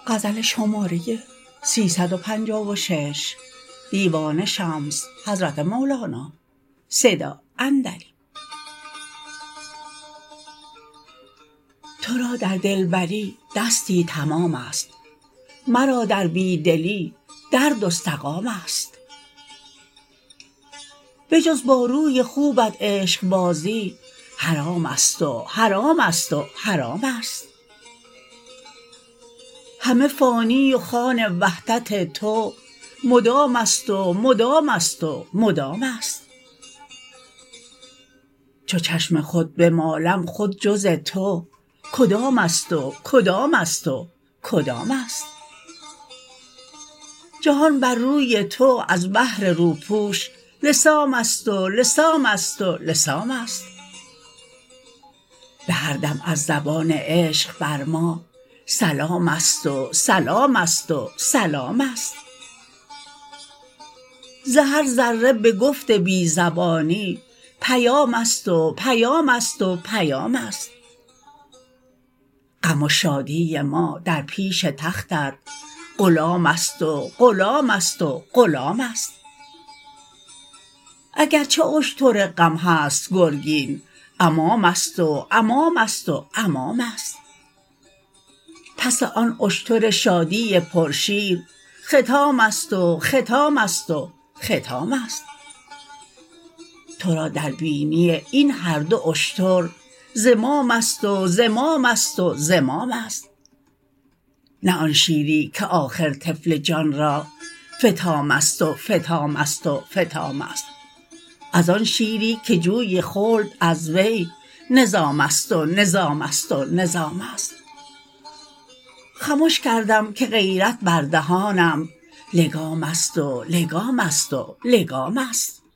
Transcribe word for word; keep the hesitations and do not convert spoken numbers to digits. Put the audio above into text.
غزل شماره سیصد و پنجاه و شش دیوان شمس حضرت مولانا صدا اندری. تو را در دلبری دستی تمام است، مرا در بیدلی درد و سقام است. بجز با روی خوبت عشقبازی حرام است و حرام است و حرام است. همه فانی و خوان وحدت تو مدام است و مدام است و مدام است. چو چشم خود بمالم خود جز تو کدام است و کدام است و کدام است. جهان بر روی تو از بهر روپوش لثام است و لثام است و لثام است. به هر دم از زبان عشق بر ما سلام است و سلام است و سلام است. ز هر ذره به گفت بی زبانی پیام است و پیام است و پیام است. غم و شادی ما در پیش تختت غلام است و غلام است و غلام است. اگر چه اشتر غم هست گرگین امام است و امام است و امام است. پس آن اشتر شادی پرشیر ختام است و ختام است و ختام است. تو را در بینی این هر دو اشتر زمام است و زمام است و زمام است. نه آن شیری که آخر طفل جان را فطام است و فطام است و فطام است. از آن شیری که جوی خلد از وی نظام است و نظام است و نظام است. خمش کردم که غیرت بر دهانم لگام است و لگام است و لگام است.